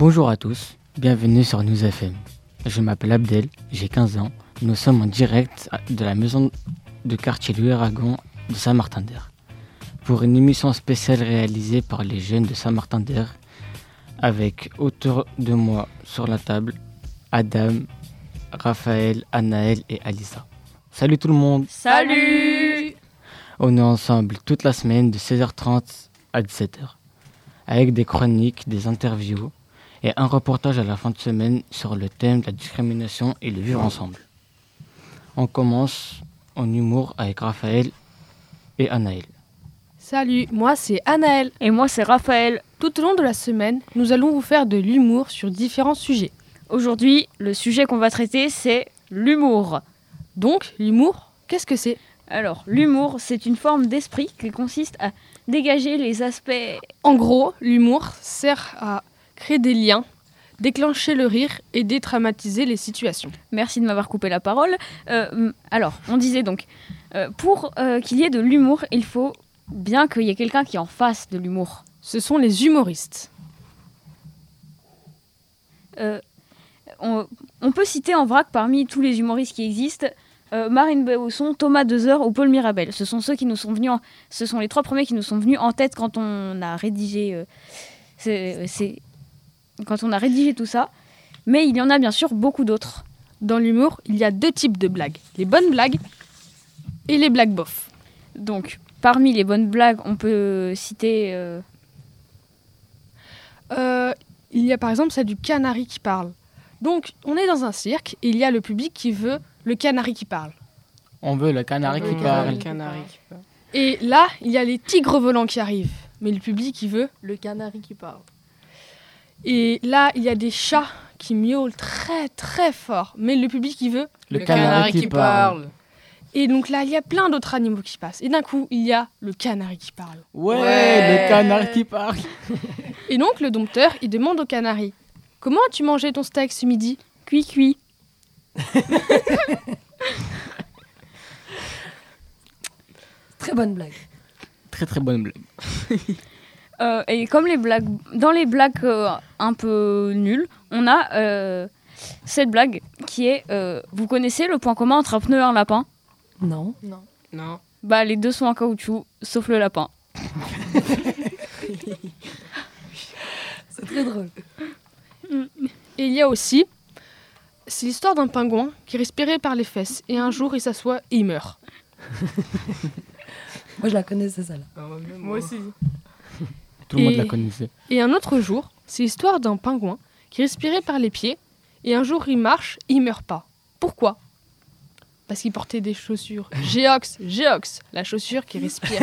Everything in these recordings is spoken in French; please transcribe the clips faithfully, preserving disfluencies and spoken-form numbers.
Bonjour à tous, bienvenue sur News F M. Je m'appelle Abdel, j'ai quinze ans. Nous sommes en direct de la maison de quartier Louis Aragon de Saint-Martin-d'Air pour une émission spéciale réalisée par les jeunes de Saint-Martin-d'Air avec autour de moi sur la table Adam, Raphaël, Anaël et Alissa. Salut tout le monde. Salut. On est ensemble toute la semaine de seize heures trente à dix-sept heures avec des chroniques, des interviews et un reportage à la fin de semaine sur le thème de la discrimination et le vivre ensemble. On commence en humour avec Raphaël et Anaël. Salut, moi c'est Anaël. Et moi c'est Raphaël. Tout au long de la semaine, nous allons vous faire de l'humour sur différents sujets. Aujourd'hui, le sujet qu'on va traiter, c'est l'humour. Donc, l'humour, qu'est-ce que c'est ? Alors, l'humour, c'est une forme d'esprit qui consiste à dégager les aspects... En gros, l'humour sert à créer des liens, déclencher le rire et dédramatiser les situations. Merci de m'avoir coupé la parole. Euh, alors, on disait donc, euh, pour euh, qu'il y ait de l'humour, il faut bien qu'il y ait quelqu'un qui en fasse de l'humour. Ce sont les humoristes. Euh, on, on peut citer en vrac parmi tous les humoristes qui existent euh, Marine Bausson, Thomas Dezer ou Paul Mirabel. Ce sont ceux qui nous sont venus, en, ce sont les trois premiers qui nous sont venus en tête quand on a rédigé, euh, c'est, c'est, quand on a rédigé tout ça. Mais il y en a bien sûr beaucoup d'autres. Dans l'humour, il y a deux types de blagues, les bonnes blagues et les blagues bof. Donc, parmi les bonnes blagues, on peut citer... Euh... Euh, il y a par exemple celle du canari qui parle. Donc, on est dans un cirque et il y a le public qui veut le canari qui parle. On veut le canari qui parle. Le canari qui parle. Et là, il y a les tigres volants qui arrivent. Mais le public qui veut le canari qui parle. Et là, il y a des chats qui miaulent très très fort. Mais le public qui veut le, le canari, canari qui, qui parle. parle. Et donc là, il y a plein d'autres animaux qui passent. Et d'un coup, il y a le canari qui parle. Ouais, ouais. Le canari qui parle. Et donc, le dompteur, il demande au canari: comment as-tu mangé ton steak ce midi ? Cuit, cuit. Très bonne blague. Très très bonne blague. euh, et comme les blagues, dans les blagues euh, un peu nulles, on a euh, cette blague qui est euh, vous connaissez le point commun entre un pneu et un lapin ? Non. Non. Non. Bah les deux sont en caoutchouc, sauf le lapin. C'est très drôle. Et il y a aussi, c'est l'histoire d'un pingouin qui respirait par les fesses. Et un jour, il s'assoit et il meurt. Moi, je la connaissais, celle-là. Ah, moi aussi. Tout le monde la connaissait. Et un autre jour, c'est l'histoire d'un pingouin qui respirait par les pieds. Et un jour, il marche et il meurt pas. Pourquoi ? Parce qu'il portait des chaussures. Géox, Géox, la chaussure qui respire.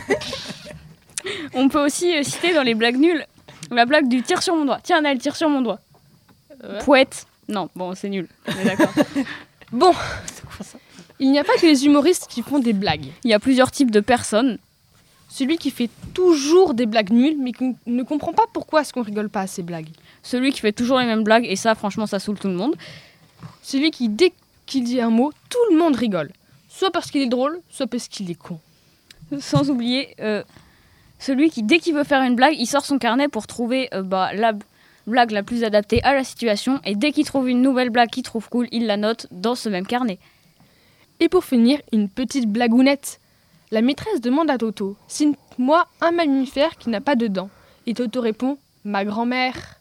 On peut aussi euh, citer dans les blagues nulles la blague du tire sur mon doigt. Tiens, Anaël, tire sur mon doigt. Ouais. Pouette. Non, bon, c'est nul. On est d'accord. Bon, c'est quoi ça ? Il n'y a pas que les humoristes qui font des blagues. Il y a plusieurs types de personnes. Celui qui fait toujours des blagues nulles, mais qui ne comprend pas pourquoi est-ce qu'on rigole pas à ces blagues. Celui qui fait toujours les mêmes blagues, et ça, franchement, ça saoule tout le monde. Celui qui, dès qu'il dit un mot, tout le monde rigole. Soit parce qu'il est drôle, soit parce qu'il est con. Sans oublier... Euh, Celui qui, dès qu'il veut faire une blague, il sort son carnet pour trouver euh, bah, la b- blague la plus adaptée à la situation. Et dès qu'il trouve une nouvelle blague qu'il trouve cool, il la note dans ce même carnet. Et pour finir, une petite blagounette. La maîtresse demande à Toto: cite-moi un mammifère qui n'a pas de dents. Et Toto répond: ma grand-mère.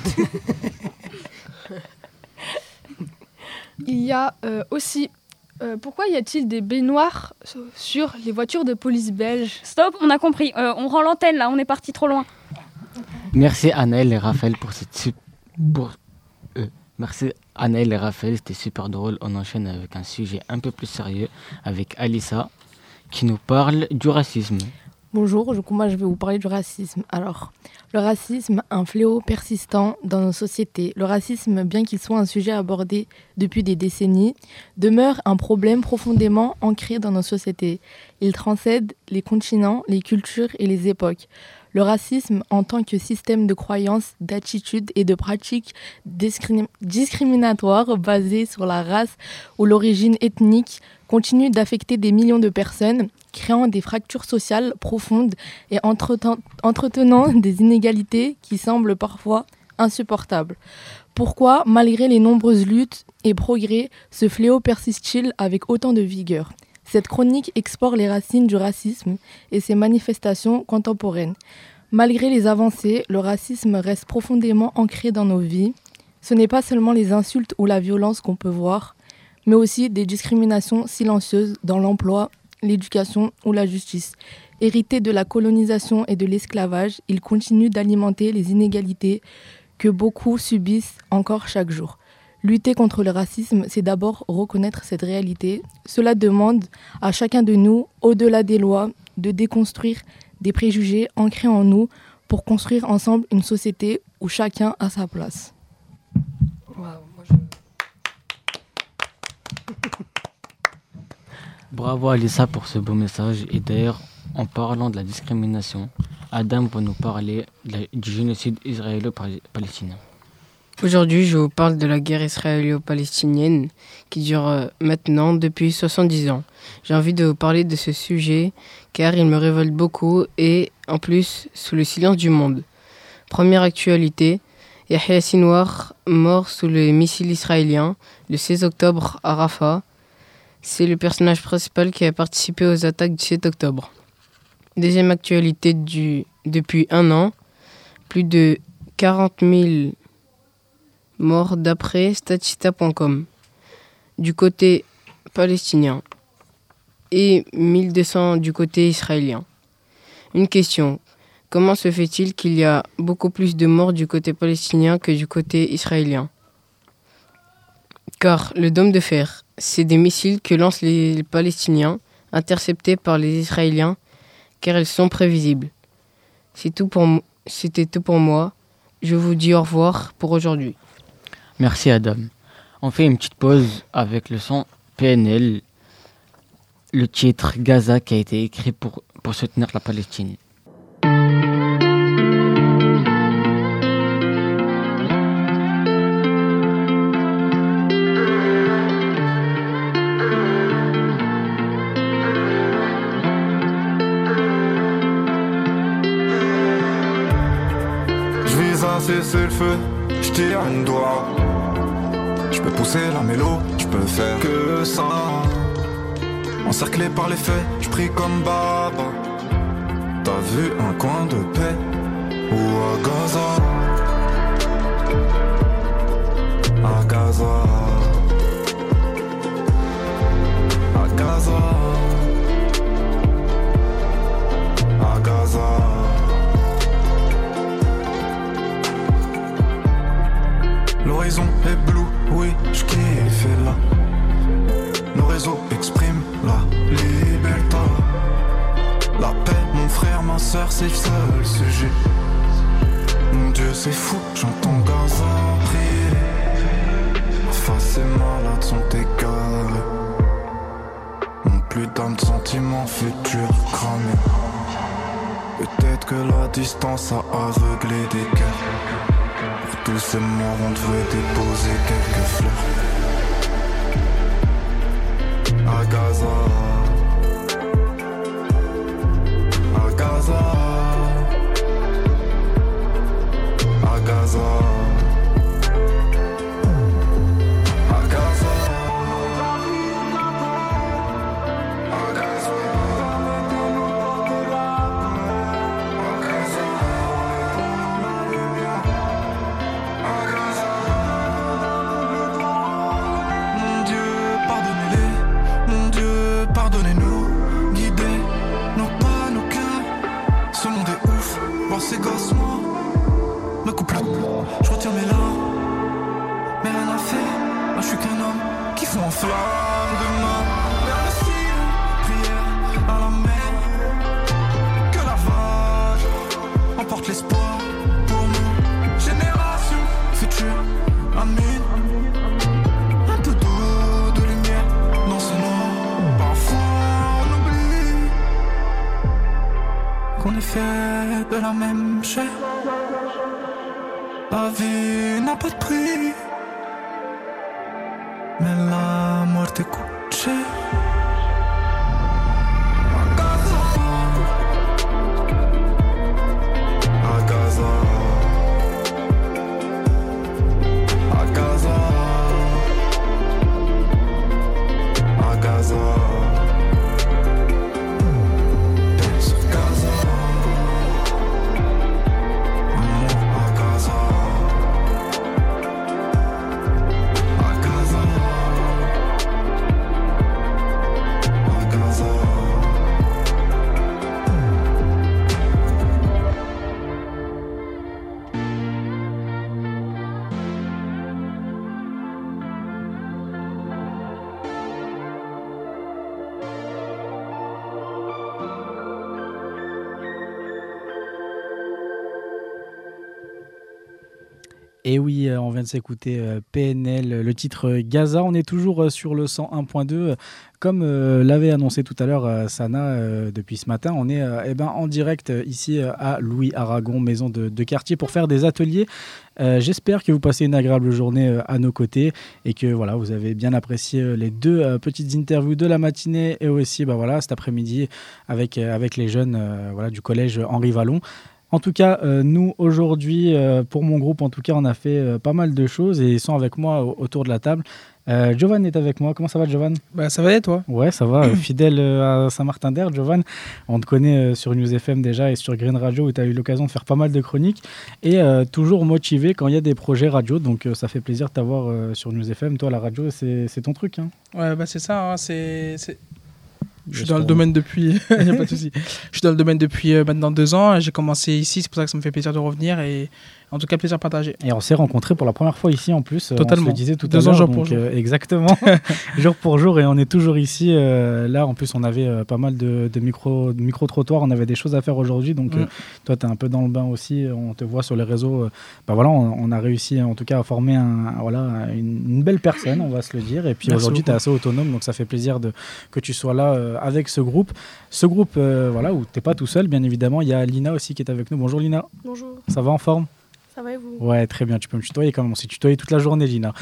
Il y a euh, aussi... Euh, pourquoi y a-t-il des baignoires sur les voitures de police belges ? Stop, on a compris. Euh, on rend l'antenne là, on est parti trop loin. Merci Anaël et Raphaël pour cette super... Pour... Euh, merci Anaël et Raphaël, c'était super drôle. On enchaîne avec un sujet un peu plus sérieux avec Alissa qui nous parle du racisme. Bonjour, du coup moi je vais vous parler du racisme. Alors, le racisme, un fléau persistant dans nos sociétés. Le racisme, bien qu'il soit un sujet abordé depuis des décennies, demeure un problème profondément ancré dans nos sociétés. Il transcende les continents, les cultures et les époques. Le racisme, en tant que système de croyances, d'attitudes et de pratiques discrim- discriminatoires basées sur la race ou l'origine ethnique, continue d'affecter des millions de personnes, créant des fractures sociales profondes et entreten- entretenant des inégalités qui semblent parfois insupportable. Pourquoi, malgré les nombreuses luttes et progrès, ce fléau persiste-t-il avec autant de vigueur ? Cette chronique explore les racines du racisme et ses manifestations contemporaines. Malgré les avancées, le racisme reste profondément ancré dans nos vies. Ce n'est pas seulement les insultes ou la violence qu'on peut voir, mais aussi des discriminations silencieuses dans l'emploi, l'éducation ou la justice. Hérité de la colonisation et de l'esclavage, il continue d'alimenter les inégalités que beaucoup subissent encore chaque jour. Lutter contre le racisme, c'est d'abord reconnaître cette réalité. Cela demande à chacun de nous, au-delà des lois, de déconstruire des préjugés ancrés en nous pour construire ensemble une société où chacun a sa place. Wow, moi je... Bravo Alissa pour ce beau message. Et d'ailleurs, en parlant de la discrimination, Adam va nous parler de la, du génocide israélo-palestinien. Aujourd'hui, je vous parle de la guerre israélo-palestinienne qui dure euh, maintenant depuis soixante-dix ans. J'ai envie de vous parler de ce sujet car il me révolte beaucoup et en plus sous le silence du monde. Première actualité, Yahya Sinwar, mort sous les missiles israéliens le seize octobre à Rafah. C'est le personnage principal qui a participé aux attaques du sept octobre. Deuxième actualité du, depuis un an, plus de quarante mille morts d'après statista point com du côté palestinien et mille deux cents du côté israélien. Une question, comment se fait-il qu'il y a beaucoup plus de morts du côté palestinien que du côté israélien ? Car le dôme de fer, c'est des missiles que lancent les Palestiniens, interceptés par les Israéliens, car ils sont prévisibles. C'est tout pour m- C'était tout pour moi. Je vous dis au revoir pour aujourd'hui. Merci Adam. On fait une petite pause avec le son P N L, le titre Gaza qui a été écrit pour, pour soutenir la Palestine. Cesser le feu, je tire une doigt. Je peux pousser la mélo, je peux faire que ça. Encerclé par les faits, je prie comme Baba. T'as vu un coin de paix ou à Gaza? À Gaza. À Gaza. À Gaza. L'horizon est bleu, oui, je kiffe là. Nos réseaux expriment la liberté. La paix, mon frère, ma soeur, c'est le seul sujet. Mon Dieu, c'est fou, j'entends Gaza prier. Ma face et malade sont égarés. Mon plus d'âme de sentiments futurs cramés. Peut-être que la distance a aveuglé des cœurs. Tous ces morts, on devrait déposer quelques fleurs. À Gaza. À Gaza. À Gaza. À Gaza. Ces gosses, moi, me coupe la boue, je retire mes larmes, mais rien à faire, là je suis qu'un homme qui fond en flamme demain. Vers le ciel, prière à la mer, que la vague emporte l'espoir pour nous, génération future, amine, un peu d'eau, de lumière dans ce noir, parfois on oublie qu'on est fait de la même chair. La vie n'a pas de prix, mais la mort te coûte cher. À Gaza. À Gaza. Gaza. Paix sur Gaza. Amour à Gaza. À Gaza. À Gaza. Et oui, euh, on vient de s'écouter euh, P N L, le titre euh, Gaza. On est toujours euh, sur le cent un point deux. Comme euh, l'avait annoncé tout à l'heure euh, Sana euh, depuis ce matin, on est euh, eh ben, en direct euh, ici euh, à Louis Aragon, maison de, de quartier, pour faire des ateliers. Euh, j'espère que vous passez une agréable journée euh, à nos côtés et que voilà, vous avez bien apprécié euh, les deux euh, petites interviews de la matinée et aussi bah, voilà, cet après-midi avec, euh, avec les jeunes euh, voilà, du collège Henri Vallon. En tout cas, euh, nous, aujourd'hui, euh, pour mon groupe, en tout cas, on a fait euh, pas mal de choses et ils sont avec moi au- autour de la table. Euh, Jovan est avec moi. Comment ça va, Jovan ? Bah, ça va et toi ? Ouais, ça va. euh, fidèle euh, à Saint-Martin-d'Herd, Jovan. On te connaît euh, sur News F M déjà et sur Green Radio où tu as eu l'occasion de faire pas mal de chroniques et euh, toujours motivé quand il y a des projets radio. Donc, euh, ça fait plaisir de t'avoir euh, sur News F M. Toi, la radio, c'est, c'est ton truc. Hein. Ouais, bah c'est ça, hein, c'est... c'est- Je suis Juste dans le pour- domaine depuis... Il n'y a pas de souci. Je suis dans le domaine depuis euh, maintenant deux ans. J'ai commencé ici, c'est pour ça que ça me fait plaisir de revenir et en tout cas plaisir partagé. Et on s'est rencontrés pour la première fois ici en plus. euh, Totalement. On se le disait tout Deux à ans l'heure. jour donc, pour jour. euh, exactement. jour pour jour. Et on est toujours ici. euh, là, en plus, on avait euh, pas mal de, de micro, de micro-trottoirs. On avait des choses à faire aujourd'hui. Donc, Mm. euh, toi, tu es un peu dans le bain aussi. On te voit sur les réseaux. euh, bah, voilà, on, on a réussi en tout cas à former un, voilà, une, une belle personne, on va se le dire. Et puis Merci aujourd'hui, tu es beaucoup. assez autonome. Donc, ça fait plaisir de, que tu sois là euh, avec ce groupe. Ce groupe, euh, voilà, où tu n'es pas tout seul, bien évidemment. Il y a Lina aussi qui est avec nous. Bonjour Lina. Bonjour, Ça va en forme ? ça va et vous ? Ouais, très bien. Tu peux me tutoyer quand même. On s'est tutoyé toute la journée, Lina.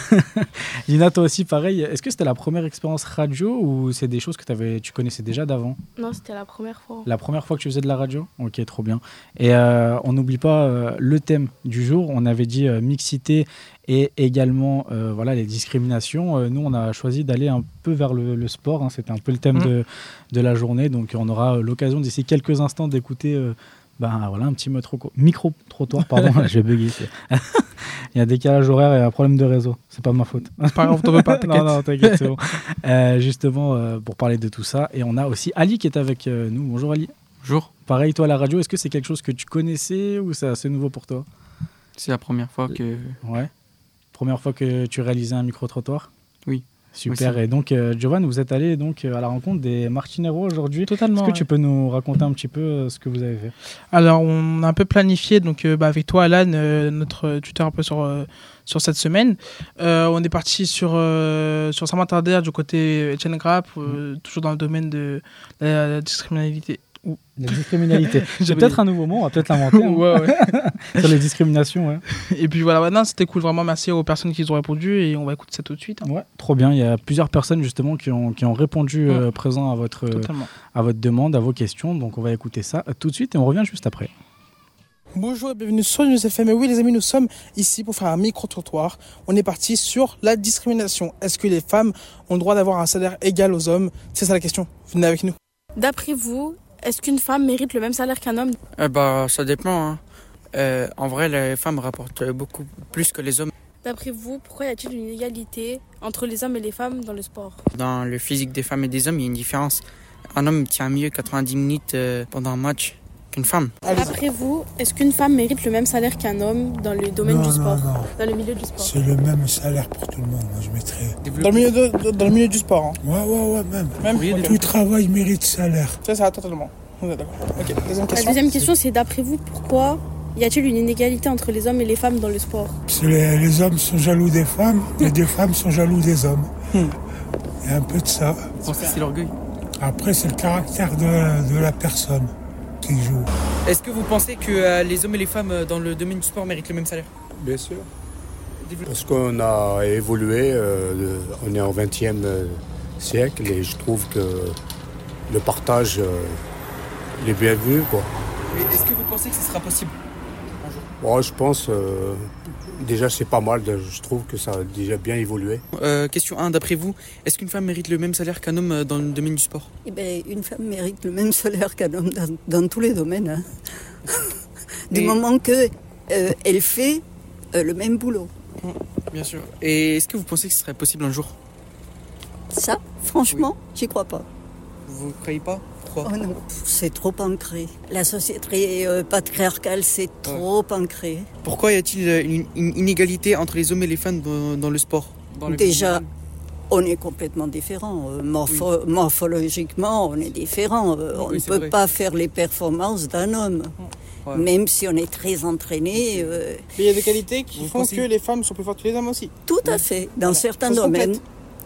Lina, toi aussi, pareil. Est-ce que c'était la première expérience radio ou c'est des choses que t'avais, tu connaissais déjà d'avant ? Non, c'était la première fois. La première fois que tu faisais de la radio ? Ok, trop bien. Et euh, on n'oublie pas euh, le thème du jour. On avait dit euh, mixité et également euh, voilà, les discriminations. Euh, nous, on a choisi d'aller un peu vers le, le sport. Hein. C'était un peu le thème Mmh. de, de la journée. Donc, on aura euh, l'occasion d'ici quelques instants d'écouter... euh, ben voilà, un petit micro- micro-trottoir, pardon, j'ai bugué. c'est- Il y a un décalage horaire et un problème de réseau, c'est pas ma faute. C'est pas grave, t'en veux pas, t'inquiète. non, non, t'inquiète, c'est bon. Euh, justement, euh, pour parler de tout ça, et on a aussi Ali qui est avec euh, nous. Bonjour Ali. Bonjour, Pareil, toi, la radio, est-ce que c'est quelque chose que tu connaissais ou c'est assez nouveau pour toi ? c'est la première fois que... Ouais. Première fois que tu réalisais un micro-trottoir ? Oui. Super, Oui, c'est et donc, euh, Jovan, vous êtes allé donc, euh, à la rencontre des Martineros aujourd'hui. Totalement. Est-ce que ouais. tu peux nous raconter un petit peu euh, ce que vous avez fait ? Alors, on a un peu planifié, donc euh, bah, avec toi, Alan, euh, notre tuteur un peu sur, euh, sur cette semaine. Euh, on est parti sur, euh, sur Saint-Martin-d'Herd du côté Etienne Grapp, euh, toujours dans le domaine de la, la discriminalité. Ouh. La discriminalité. C'est J'avais- peut-être un nouveau mot, on va peut-être l'inventer. hein. Ouais, ouais. Sur les discriminations, ouais. Et puis voilà, ouais, non, c'était cool, vraiment merci aux personnes qui nous ont répondu et on va écouter ça tout de suite. hein. Ouais, trop bien. Il y a plusieurs personnes justement qui ont, qui ont répondu euh, Ouais. présent à votre, euh, Totalement. à votre demande, à vos questions. Donc on va écouter ça euh, tout de suite et on revient juste après. Bonjour et bienvenue sur News F M. Et oui les amis, nous sommes ici pour faire un micro-trottoir. On est parti sur la discrimination. Est-ce que les femmes ont le droit d'avoir un salaire égal aux hommes ? C'est ça la question. Venez avec nous. D'après vous, est-ce qu'une femme mérite le même salaire qu'un homme ? Eh bah, ça dépend. Hein. Euh, en vrai, les femmes rapportent beaucoup plus que les hommes. D'après vous, pourquoi y a-t-il une inégalité entre les hommes et les femmes dans le sport ? Dans le physique des femmes et des hommes, il y a une différence. Un homme tient mieux quatre-vingt-dix minutes euh, pendant un match qu'une femme. D'après vous, est-ce qu'une femme mérite le même salaire qu'un homme dans le domaine Non, du non, sport ? non. Dans le milieu du sport ? C'est le même salaire pour tout le monde. Moi, je mettrais. Dans le milieu, de- de- dans le milieu du sport. Hein. Ouais, ouais, ouais, même. Même Oui, Ok. Tout travail mérite salaire. C'est ça, totalement. On est d'accord. Ok, deuxième La question. deuxième question, c'est d'après vous, pourquoi y a-t-il une inégalité entre les hommes et les femmes dans le sport ? Parce que les, les hommes sont jaloux des femmes et des femmes sont jaloux des hommes. Hmm. Il y a un peu de ça. Vous pensez que c'est l'orgueil ? Après, c'est le caractère de, de la personne qui joue. Est-ce que vous pensez que euh, les hommes et les femmes euh, dans le domaine du sport méritent le même salaire ? Bien sûr. Parce qu'on a évolué, euh, le- on est au vingtième siècle et je trouve que le partage euh, il est bien vu, quoi. Mais est-ce que vous pensez que ce sera possible ? Bon, je pense, euh, déjà c'est pas mal, je trouve que ça a déjà bien évolué. Euh, question un, d'après vous, est-ce qu'une femme mérite le même salaire qu'un homme dans le domaine du sport? Eh ben, une femme mérite le même salaire qu'un homme dans, dans tous les domaines. Hein. Du Et... moment qu'elle euh, fait euh, le même boulot. Bien sûr. Et est-ce que vous pensez que ce serait possible un jour? Ça, franchement, oui. J'y crois pas. Vous ne croyez pas? Pourquoi? Oh non, c'est trop ancré. La société euh, patriarcale, c'est trop ouais. ancré. Pourquoi y a-t-il une, une inégalité entre les hommes et les femmes dans, dans le sport dans le Déjà, on est complètement différents. Euh, morpho- oui. Morphologiquement, on est différents. Euh, on oui, ne peut vrai. pas faire les performances d'un homme. Ouais. Même si on est très entraîné. Euh... Mais il y a des qualités qui Vous font pensez... que les femmes sont plus fortes que les hommes aussi. Tout à fait. Dans voilà. certains ça domaines.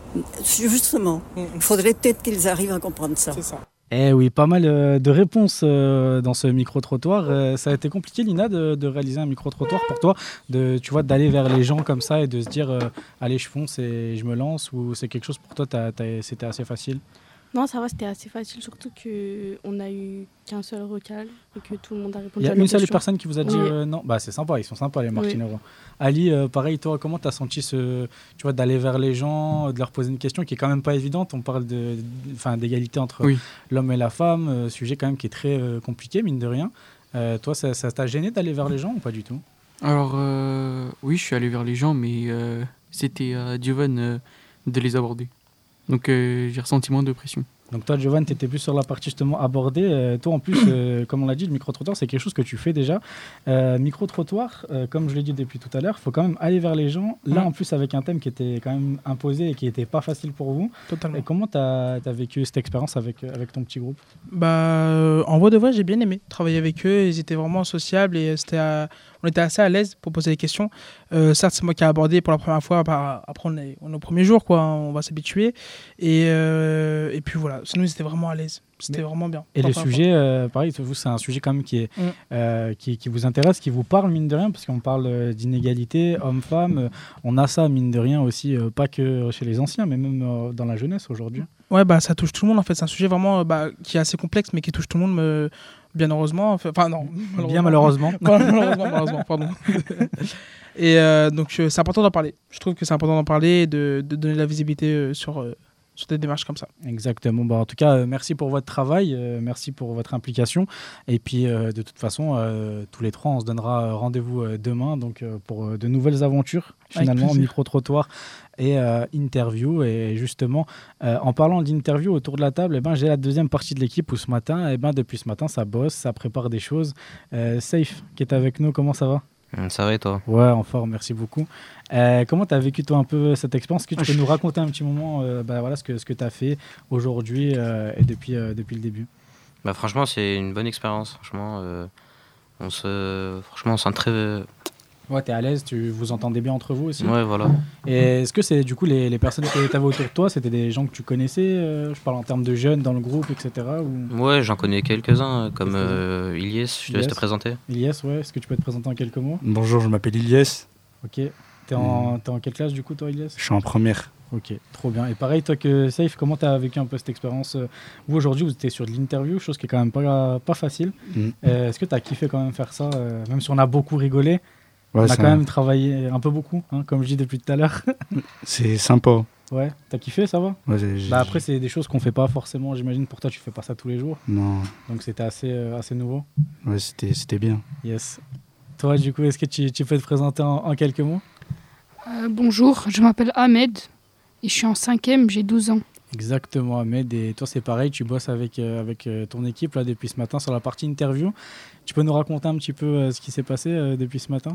Justement. Il mmh. faudrait peut-être qu'ils arrivent à comprendre ça. C'est ça. Eh oui, pas mal euh, de réponses euh, dans ce micro-trottoir. Euh, ça a été compliqué, Lina, de, de réaliser un micro-trottoir pour toi, de, tu vois, d'aller vers les gens comme ça et de se dire euh, allez, je fonce et je me lance, ou c'est quelque chose pour toi, t'as, t'as, c'était assez facile? Non, ça va, c'était assez facile, surtout qu'on n'a eu qu'un seul recal et que tout le monde a répondu. Il y a à une seule question. personne qui vous a dit oui. euh, non. Bah, c'est sympa, ils sont sympas les Martineros. Oui. Ali, euh, pareil, toi, comment tu as senti ce, tu vois, d'aller vers les gens, de leur poser une question qui est quand même pas évidente? On parle de, enfin, d'égalité entre oui. l'homme et la femme, euh, sujet quand même qui est très euh, compliqué, mine de rien. Euh, toi, ça, ça t'a gêné d'aller vers les gens ou pas du tout? Alors, euh, oui, je suis allé vers les gens, mais euh, c'était à Giovanni euh, de les aborder. Donc, euh, j'ai ressenti moins de pression. Donc toi, Giovanni, tu étais plus sur la partie justement abordée. Euh, toi, en plus, euh, comme on l'a dit, le micro-trottoir, c'est quelque chose que tu fais déjà. Euh, micro-trottoir, euh, comme je l'ai dit depuis tout à l'heure, il faut quand même aller vers les gens. Là, ouais. en plus, avec un thème qui était quand même imposé et qui n'était pas facile pour vous. Totalement. Et comment tu as vécu cette expérience avec, avec ton petit groupe? Bah, euh, en vrai de vrai, j'ai bien aimé travailler avec eux. Ils étaient vraiment sociables et c'était à... on était assez à l'aise pour poser des questions. Euh, certes, c'est moi qui ai abordé pour la première fois. Bah, après, on est, on est au premier jour, quoi. On va s'habituer. Et, euh, et puis voilà. Sinon, ils étaient vraiment à l'aise. C'était Mais, vraiment bien. Et le sujet, euh, pareil, vous, c'est un sujet quand même qui, est, mm. euh, qui, qui vous intéresse, qui vous parle, mine de rien, parce qu'on parle d'inégalité, homme-femme. On a ça, mine de rien, aussi, euh, pas que chez les anciens, mais même euh, dans la jeunesse aujourd'hui. Ouais, bah, ça touche tout le monde, en fait. C'est un sujet vraiment bah, qui est assez complexe, mais qui touche tout le monde, me... bien heureusement. Enfin, non. Malheureusement. Bien malheureusement. malheureusement, malheureusement, pardon. Et euh, donc, euh, c'est important d'en parler. Je trouve que c'est important d'en parler et de, de donner de la visibilité euh, sur... Euh, sur des démarches comme ça. Exactement. Bon, en tout cas, euh, merci pour votre travail, euh, merci pour votre implication. Et puis, euh, de toute façon, euh, tous les trois, on se donnera rendez-vous euh, demain donc, euh, pour euh, de nouvelles aventures, finalement, micro-trottoir et euh, interview. Et justement, euh, en parlant d'interview autour de la table, eh ben, j'ai la deuxième partie de l'équipe où ce matin, eh ben, depuis ce matin, ça bosse, ça prépare des choses. Euh, Safe, qui est avec nous, comment ça va ? Ça va et toi? Ouais, en forme, merci beaucoup. Euh, comment tu as vécu toi un peu cette expérience? Est-ce que tu peux nous raconter un petit moment euh, bah, voilà, ce que, ce que tu as fait aujourd'hui euh, et depuis, euh, depuis le début? Bah, franchement, c'est une bonne expérience. Franchement, euh, on se, franchement, on sent très... Euh... Ouais, tu es à l'aise, tu vous entendez bien entre vous aussi? Ouais, voilà. Et est-ce que c'est du coup les, les personnes que tu avais autour de toi, c'était des gens que tu connaissais euh, je parle en termes de jeunes dans le groupe, et cetera ou... Ouais, j'en connais quelques-uns, comme euh, Ilyes, je te laisse te présenter. Ilyes, ouais, est-ce que tu peux te présenter en quelques mots? Bonjour, je m'appelle Ilyes. Ok, t'es en, mmh. t'es en quelle classe du coup toi, Ilyes? Je suis en première. Ok, trop bien. Et pareil, toi que Safe, comment tu as vécu un peu cette expérience? Vous aujourd'hui, vous étiez sur de l'interview, chose qui est quand même pas, pas facile. Mmh. Euh, est-ce que tu as kiffé quand même faire ça, euh, même si on a beaucoup rigolé? Ouais, on a quand même travaillé un peu beaucoup, hein, comme je dis depuis tout à l'heure. C'est sympa. Ouais, t'as kiffé, ça va? Ouais, j'ai, j'ai, bah après, c'est des choses qu'on fait pas forcément, j'imagine. Pour toi, tu fais pas ça tous les jours. Non. Donc c'était assez, euh, assez nouveau. Ouais, c'était, c'était bien. Yes. Toi, du coup, est-ce que tu, tu peux te présenter en, en quelques mots? euh, Bonjour, je m'appelle Ahmed et je suis en cinquième, j'ai douze ans. Exactement, Ahmed. Et toi, c'est pareil, tu bosses avec, euh, avec euh, ton équipe là, depuis ce matin sur la partie interview. Tu peux nous raconter un petit peu euh, ce qui s'est passé euh, depuis ce matin?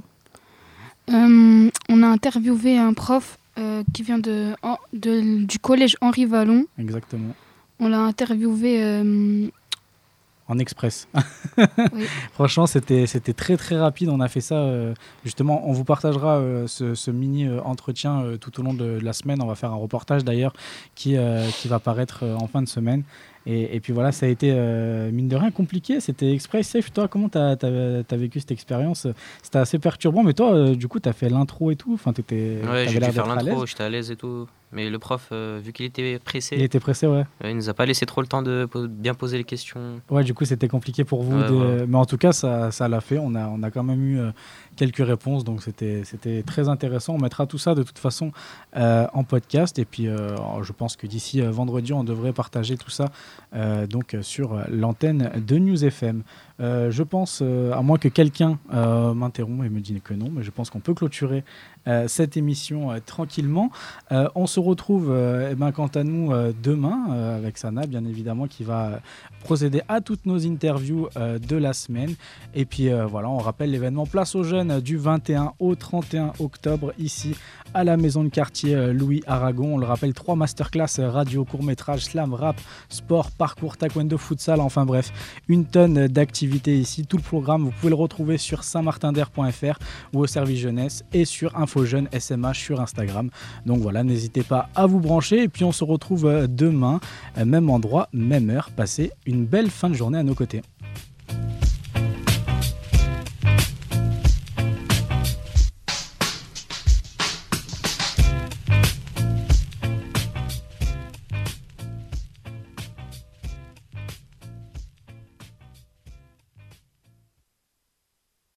Euh, on a interviewé un prof euh, qui vient de, de, du collège Henri Vallon. Exactement. On l'a interviewé... Euh... En express. Oui. Franchement, c'était, c'était très très rapide. On a fait ça, euh, justement, on vous partagera euh, ce, ce mini euh, entretien euh, tout au long de, de la semaine. On va faire un reportage d'ailleurs qui, euh, qui va paraître euh, en fin de semaine. Et, et puis voilà, ça a été, euh, mine de rien, compliqué. C'était Express Safe. Toi, comment tu as vécu cette expérience? C'était assez perturbant, mais toi, euh, du coup, tu as fait l'intro et tout. Enfin, t'étais, ouais, j'ai l'air dû faire d'être à l'intro, l'aise. j'étais à l'aise et tout. Mais le prof, euh, vu qu'il était pressé, Il était pressé, ouais. euh, il nous a pas laissé trop le temps de po- bien poser les questions. Ouais, du coup, c'était compliqué pour vous. Ouais, de... voilà. Mais en tout cas, ça, ça l'a fait. On a, on a quand même eu euh, quelques réponses, donc c'était, c'était très intéressant. On mettra tout ça de toute façon euh, en podcast. Et puis, euh, je pense que d'ici euh, vendredi, on devrait partager tout ça euh, donc, sur l'antenne de News F M. Euh, je pense, euh, à moins que quelqu'un euh, m'interrompt et me dise que non, mais je pense qu'on peut clôturer euh, cette émission euh, tranquillement. Euh, on se retrouve, euh, eh ben, quant à nous, euh, demain euh, avec Sana, bien évidemment, qui va euh, procéder à toutes nos interviews euh, de la semaine. Et puis euh, voilà, on rappelle l'événement Place aux Jeunes du vingt et un au trente et un octobre, ici à la maison de quartier euh, Louis Aragon. On le rappelle, trois masterclass euh, radio, court-métrage, slam, rap, sport, parcours, taekwondo, futsal, enfin bref, une tonne d'activités ici. Tout le programme, vous pouvez le retrouver sur saint martin d'air point f r ou au service jeunesse et sur Info Jeunes S M H sur Instagram. Donc voilà, n'hésitez pas à vous brancher et puis on se retrouve euh, demain, euh, même endroit, même heure. Passez une belle fin de journée à nos côtés.